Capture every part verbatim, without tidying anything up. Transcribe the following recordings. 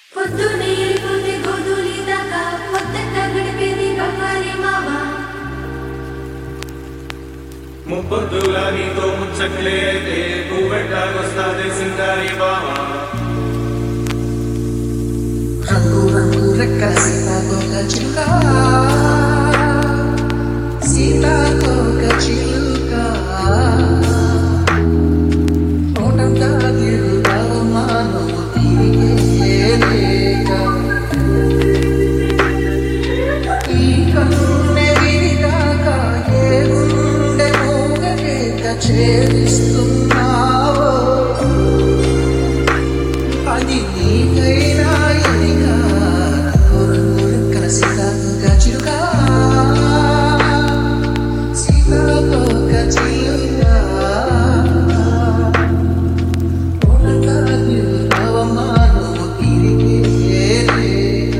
పొద్దునే ఎలిపోతే గోధూలి దాకా పొద్దెట్ట గడిపేది బంగారి మామ. ముప్పొద్దుల నీతో ముచ్చట్లే అయితే నువ్వెట్టాగొస్తాదే సింగారి బావా. రంగు రంగు రెక్కల సీతాకోక చిలుక, సీతాకోక చిలుక నోటంతా తిరుగుతావమ్మా నువ్వు తిరిగే లేక. ఈ కన్ను విరిగాక ఏ గుండె మోగలేక ఛేదిస్తున్నావో అది నీకైనా ఎదిగా. రంగు రెక్కల సీతాకోక చిలుక, సీతాకోక చిలుక నోటంతా తిరుగుతావమ్మా నువ్వు తిరిగే లేక.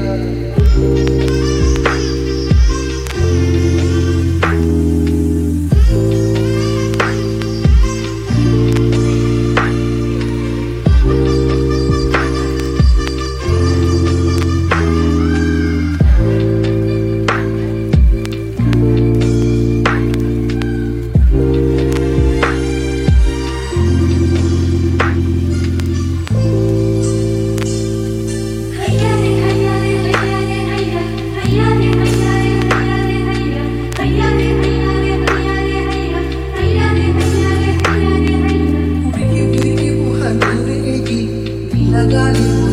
హయ్యారే హయ్యారే హయ్యారే హయ్యా, హయ్యారే హయ్యారే హయ్యారే హయ్యా, హయ్యారే హయ్యారే హయ్యారే హయ్యా, హయ్యారే హయ్యారే హయ్యారే హయ్యా. ఉడికి ఉడికి ఊహ నూరేగి పిల్లగాలి